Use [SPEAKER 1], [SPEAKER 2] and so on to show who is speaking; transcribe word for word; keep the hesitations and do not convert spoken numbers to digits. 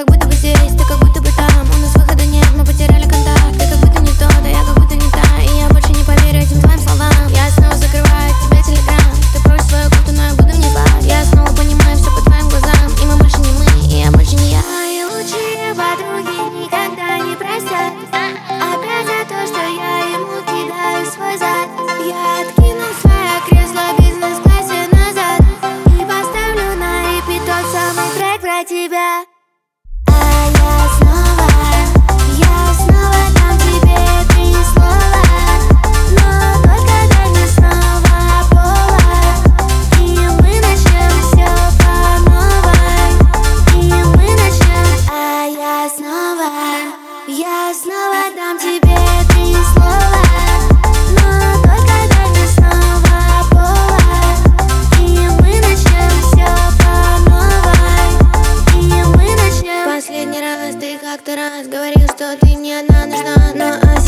[SPEAKER 1] будто бы здесь, ты как будто бы там. У нас выхода нет, мы потеряли контакт. Ты как будто не то, да я как будто не та. И я больше не поверю этим твоим словам. Я снова закрываю от тебя телеграм. Ты просишь свою кофту, но я буду не спать. Я снова понимаю все по твоим глазам. И мы больше не мы, и я больше не я.
[SPEAKER 2] Мои лучшие подруги никогда не простят. Опять за то, что я ему кидаю свой зад. Я откину свое кресло в бизнес-классе назад и поставлю на репит тот самый трек про тебя. А я снова, я снова дам тебе три слова, но только дай мне снова повод, и мы начнем все по новой, и мы начнем. А я снова, я снова дам тебе три слова, но только дай мне снова повод, и мы начнем все по новой, и мы начнем.
[SPEAKER 1] Последний раз ты как-то раз говорил, что ты мне одна нужна, но